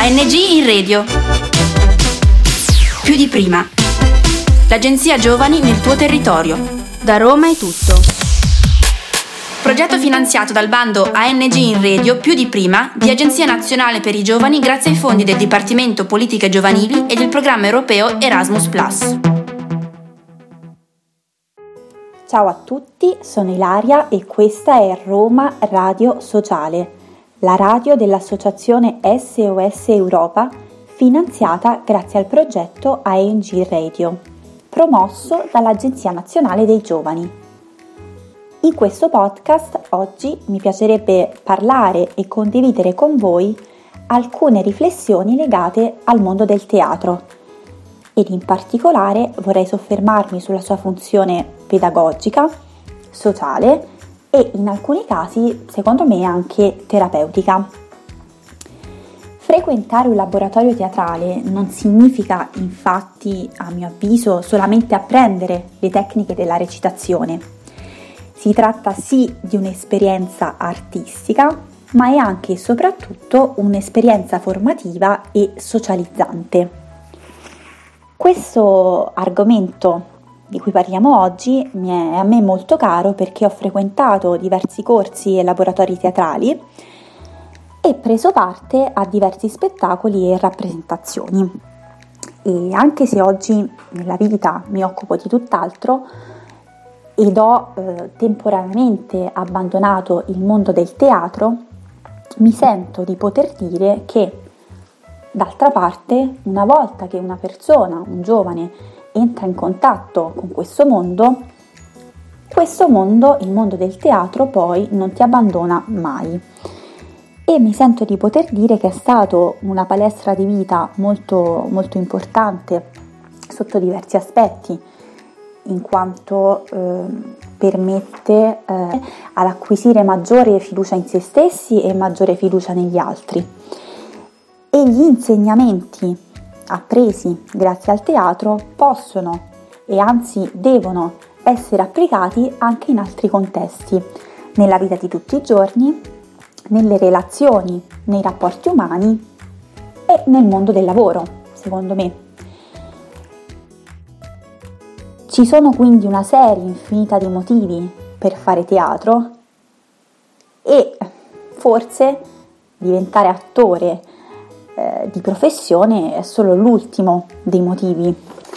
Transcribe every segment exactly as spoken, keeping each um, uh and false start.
A N G in radio. Più di prima. L'agenzia Giovani nel tuo territorio. Da Roma è tutto. Progetto finanziato dal bando A N G in radio Più di prima di Agenzia Nazionale per i Giovani grazie ai fondi del Dipartimento Politiche Giovanili e del programma europeo Erasmus plus. Ciao a tutti, sono Ilaria e questa è Roma Radio Sociale, la radio dell'associazione S O S Europa, finanziata grazie al progetto A N G Radio, promosso dall'Agenzia Nazionale dei Giovani. In questo podcast oggi mi piacerebbe parlare e condividere con voi alcune riflessioni legate al mondo del teatro ed in particolare vorrei soffermarmi sulla sua funzione pedagogica, sociale e in alcuni casi, secondo me, anche terapeutica. Frequentare un laboratorio teatrale non significa, infatti, a mio avviso, solamente apprendere le tecniche della recitazione. Si tratta sì di un'esperienza artistica, ma è anche e soprattutto un'esperienza formativa e socializzante. Questo argomento di cui parliamo oggi mi è a me molto caro perché ho frequentato diversi corsi e laboratori teatrali e preso parte a diversi spettacoli e rappresentazioni. E anche se oggi nella vita mi occupo di tutt'altro ed ho eh, temporaneamente abbandonato il mondo del teatro, mi sento di poter dire che d'altra parte, una volta che una persona, un giovane, entra in contatto con questo mondo, questo mondo, il mondo del teatro, poi non ti abbandona mai. E mi sento di poter dire che è stato una palestra di vita molto, molto importante sotto diversi aspetti, in quanto eh, permette eh, ad acquisire maggiore fiducia in se stessi e maggiore fiducia negli altri. E gli insegnamenti appresi grazie al teatro possono e anzi devono essere applicati anche in altri contesti, nella vita di tutti i giorni, nelle relazioni, nei rapporti umani e nel mondo del lavoro, secondo me. Ci sono quindi una serie infinita di motivi per fare teatro e forse diventare attore di professione è solo l'ultimo dei motivi.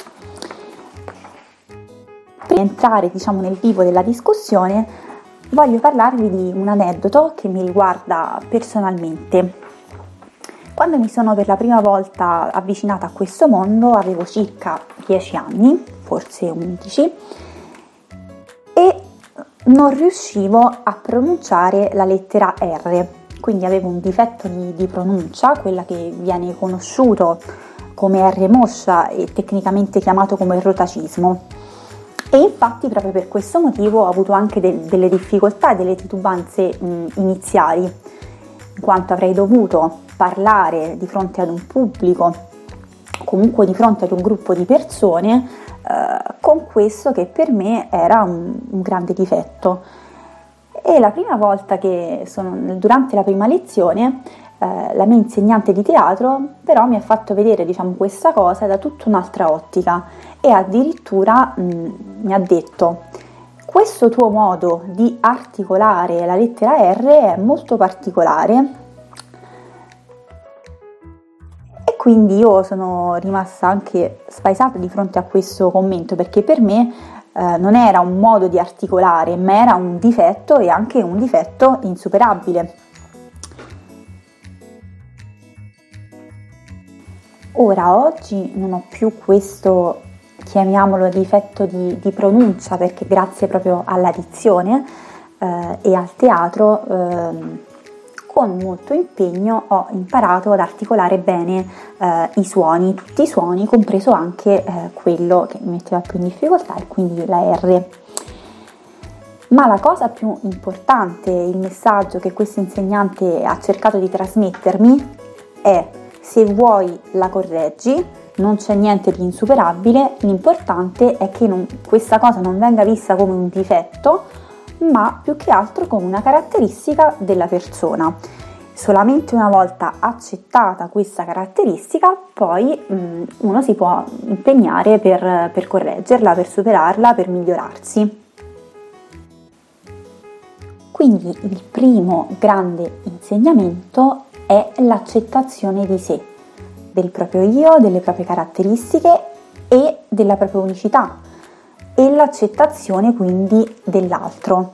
Per entrare, diciamo, nel vivo della discussione, voglio parlarvi di un aneddoto che mi riguarda personalmente. Quando mi sono per la prima volta avvicinata a questo mondo avevo circa dieci anni, forse undici, e non riuscivo a pronunciare la lettera R. Quindi avevo un difetto di, di pronuncia, quella che viene conosciuto come R moscia e tecnicamente chiamato come rotacismo. E infatti proprio per questo motivo ho avuto anche de, delle difficoltà e delle titubanze mh, iniziali, in quanto avrei dovuto parlare di fronte ad un pubblico, comunque di fronte ad un gruppo di persone, eh, con questo che per me era un, un grande difetto. E la prima volta che sono, durante la prima lezione, eh, la mia insegnante di teatro però mi ha fatto vedere, diciamo, questa cosa da tutta un'altra ottica e addirittura mh, mi ha detto: questo tuo modo di articolare la lettera R è molto particolare. E quindi io sono rimasta anche spaesata di fronte a questo commento, perché per me Uh, non era un modo di articolare, ma era un difetto e anche un difetto insuperabile. Ora, oggi non ho più questo, chiamiamolo, difetto di, di pronuncia, perché grazie proprio alla dizione uh, e al teatro uh, con molto impegno ho imparato ad articolare bene eh, i suoni, tutti i suoni, compreso anche eh, quello che mi metteva più in difficoltà, e quindi la R. Ma la cosa più importante, il messaggio che questo insegnante ha cercato di trasmettermi è: se vuoi la correggi, non c'è niente di insuperabile, l'importante è che non, questa cosa non venga vista come un difetto, ma più che altro come una caratteristica della persona. solamente una volta accettata questa caratteristica, poi mh, uno si può impegnare per, per correggerla, per superarla, per migliorarsi. Quindi il primo grande insegnamento è l'accettazione di sé, del proprio io, delle proprie caratteristiche e della propria unicità, e l'accettazione quindi dell'altro.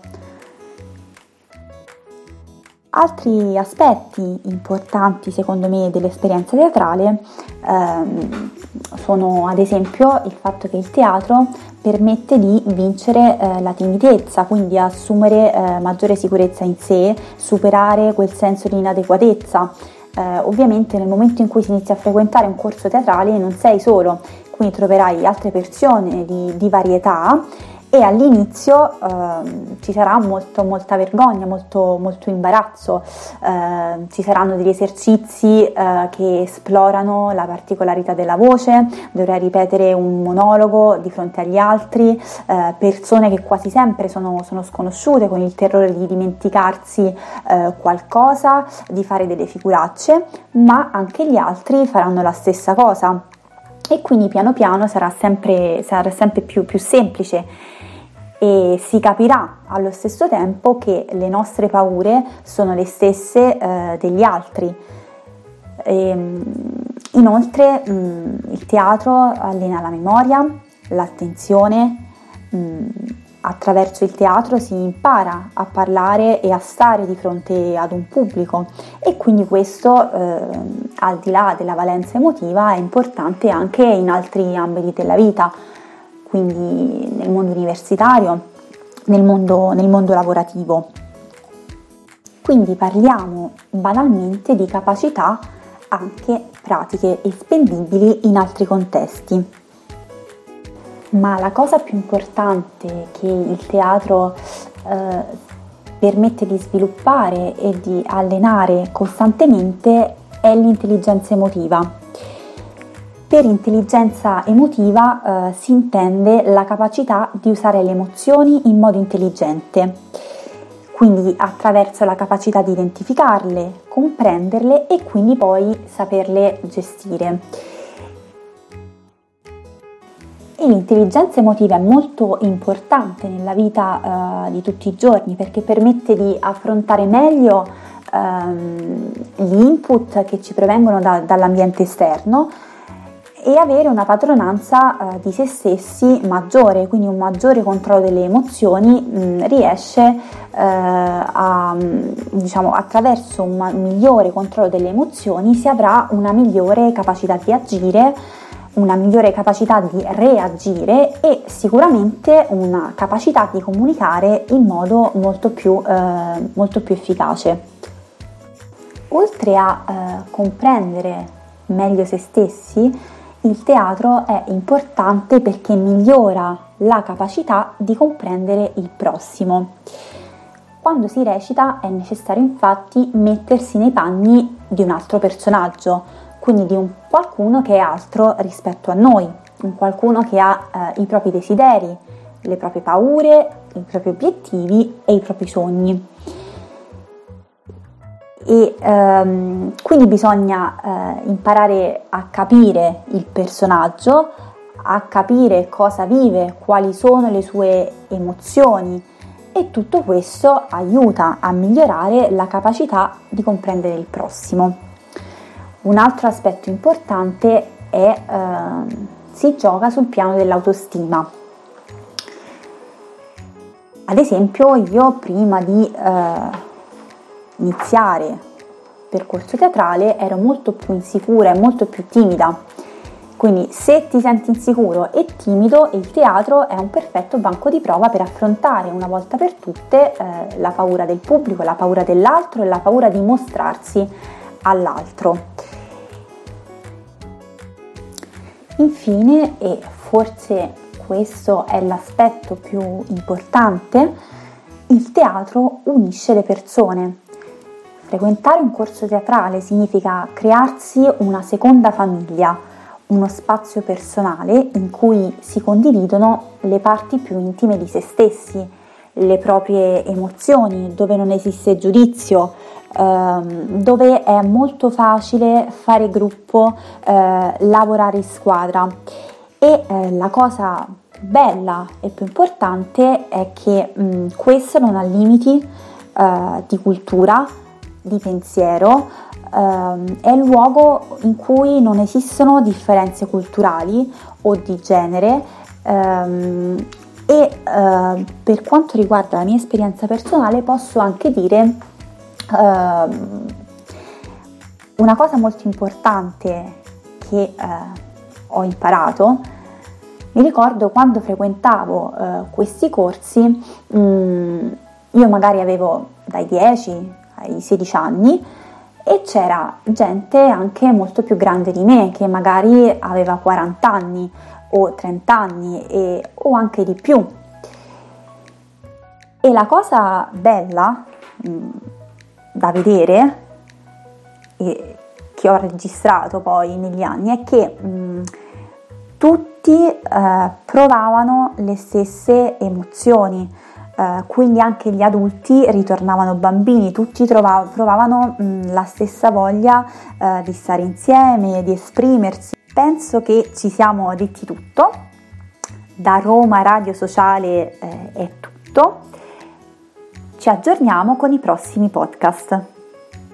Altri aspetti importanti secondo me dell'esperienza teatrale ehm, sono ad esempio il fatto che il teatro permette di vincere eh, la timidezza, quindi assumere eh, maggiore sicurezza in sé, superare quel senso di inadeguatezza. Eh, ovviamente nel momento in cui si inizia a frequentare un corso teatrale non sei solo, quindi troverai altre persone di, di varietà, e all'inizio eh, ci sarà molto, molta vergogna, molto, molto imbarazzo, eh, ci saranno degli esercizi eh, che esplorano la particolarità della voce, dovrai ripetere un monologo di fronte agli altri, eh, persone che quasi sempre sono, sono sconosciute, con il terrore di dimenticarsi eh, qualcosa, di fare delle figuracce, ma anche gli altri faranno la stessa cosa. E quindi piano piano sarà sempre, sarà sempre più, più semplice, e si capirà allo stesso tempo che le nostre paure sono le stesse eh, degli altri. E, inoltre mh, il teatro allena la memoria, l'attenzione. Mh, attraverso il teatro si impara a parlare e a stare di fronte ad un pubblico, e quindi questo eh, al di là della valenza emotiva è importante anche in altri ambiti della vita, quindi nel mondo universitario, nel mondo, nel mondo lavorativo. Quindi parliamo banalmente di capacità anche pratiche e spendibili in altri contesti. Ma la cosa più importante che il teatro eh, permette di sviluppare e di allenare costantemente è l'intelligenza emotiva. Per intelligenza emotiva eh, si intende la capacità di usare le emozioni in modo intelligente, quindi attraverso la capacità di identificarle, comprenderle e quindi poi saperle gestire. E l'intelligenza emotiva è molto importante nella vita eh, di tutti i giorni, perché permette di affrontare meglio ehm, gli input che ci provengono da, dall'ambiente esterno, e avere una padronanza eh, di se stessi maggiore, quindi un maggiore controllo delle emozioni. Mh, riesce eh, a, diciamo, attraverso un migliore controllo delle emozioni si avrà una migliore capacità di agire, una migliore capacità di reagire e sicuramente una capacità di comunicare in modo molto più, eh, molto più efficace. Oltre a eh, comprendere meglio se stessi, il teatro è importante perché migliora la capacità di comprendere il prossimo. Quando si recita è necessario infatti mettersi nei panni di un altro personaggio, quindi di un qualcuno che è altro rispetto a noi, un qualcuno che ha eh, i propri desideri, le proprie paure, i propri obiettivi e i propri sogni. E ehm, quindi bisogna eh, imparare a capire il personaggio, a capire cosa vive, quali sono le sue emozioni, e tutto questo aiuta a migliorare la capacità di comprendere il prossimo. Un altro aspetto importante è eh, si gioca sul piano dell'autostima. Ad esempio, io prima di eh, iniziare percorso teatrale ero molto più insicura e molto più timida, quindi se ti senti insicuro e timido, il teatro è un perfetto banco di prova per affrontare una volta per tutte eh, la paura del pubblico, la paura dell'altro e la paura di mostrarsi all'altro. Infine, e forse questo è l'aspetto più importante, il teatro unisce le persone. Frequentare un corso teatrale significa crearsi una seconda famiglia, uno spazio personale in cui si condividono le parti più intime di se stessi, le proprie emozioni, dove non esiste giudizio, ehm, dove è molto facile fare gruppo, eh, lavorare in squadra. E eh, la cosa bella e più importante è che mh, questo non ha limiti eh, di cultura, di pensiero, eh, è il luogo in cui non esistono differenze culturali o di genere, ehm, e eh, per quanto riguarda la mia esperienza personale posso anche dire ehm, una cosa molto importante che eh, ho imparato. Mi ricordo quando frequentavo eh, questi corsi, mh, io magari avevo dai dieci ai sedici anni e c'era gente anche molto più grande di me, che magari aveva quaranta anni o trenta anni e, o anche di più. E la cosa bella mh, da vedere e che ho registrato poi negli anni è che mh, tutti eh, provavano le stesse emozioni, eh, quindi anche gli adulti ritornavano bambini, tutti trovavano, provavano mh, la stessa voglia eh, di stare insieme, di esprimersi. Penso che ci siamo detti tutto. Da Roma Radio Sociale eh, è tutto. Ci aggiorniamo con i prossimi podcast.